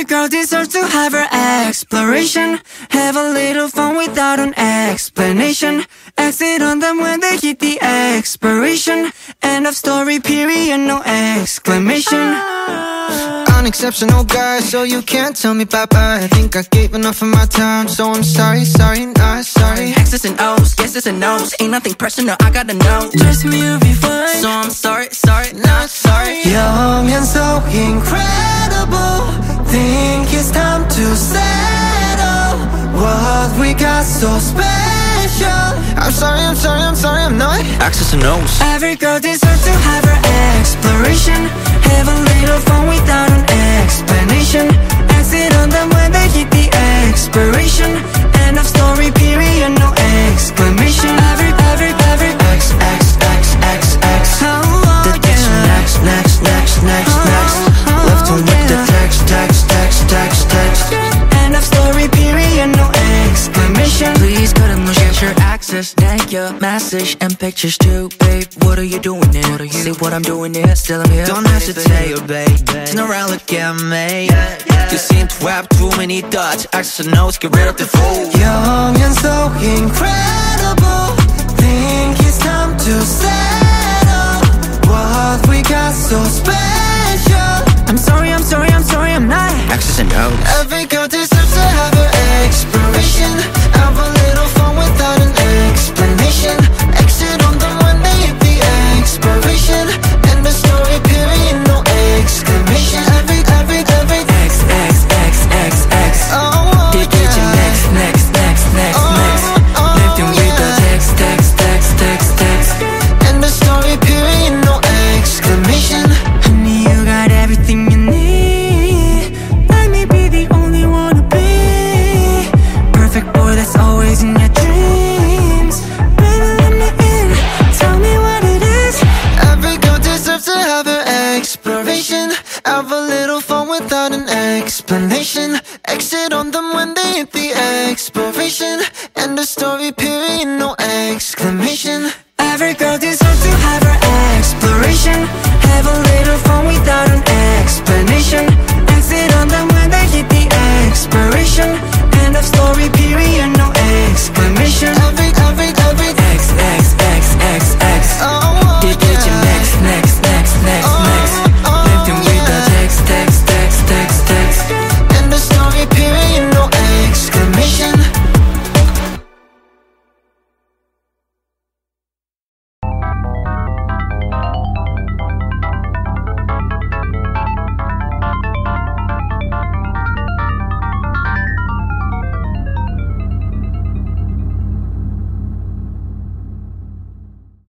Every girl deserves to have her exploration. Have a little fun without an explanation. Exit on them when they hit the expiration. End of story, period, no exclamation. Unexceptional guy, so you can't tell me bye-bye. I think I gave enough of my time, so I'm sorry, sorry, not sorry. X's and O's, yeses and no's. Ain't nothing personal, I gotta know. Trust me, you'll be fine. So I'm sorry, sorry, not sorry. Young and so incredible. Think it's time to settle what we got so special. I'm sorry, I'm sorry, I'm sorry, I'm not. X's and O's. Every girl deserves to have her exploration. Have a little fun without an explanation. Exit on them when they hit the expiration. End of story, period, no exclamation. Every X, X, X, X, X. The next, next, next, next, next. Left to with the text, text, text, text, text. End of story, period, no exclamation. Please couldn't look at your access. Thank your message and pictures too, babe. What are you doing here? See what I'm doing here, still I'm here. Don't hesitate, babe. Turn around, look at me. You seem to have too many thoughts. X's and O's, get rid of the fool. Young and so incredible. Think it's time to settle what we got so special. I'm sorry, I'm sorry, I'm sorry, I'm not. X's and O's. Every girl deserves to have her exploration. Have a little fun without an explanation. Exit on them when they hit the expiration. End the story, period, no exclamation. Every X, X, X, X, X. They get you next, next, next, next, next. Left them with the text, text, text, text, text. End the story, period, no exclamation. Honey, you got everything you need. Let me be the only one to be. Perfect boy that's always in your dreams. Baby, let me in, tell me what it is. Every girl deserves to have her exploration. Have a little fun without an explanation. Exit on them when they hit the expiration. End the story, period, no exclamation. Every girl deserves to have her exploration. Have a little fun without an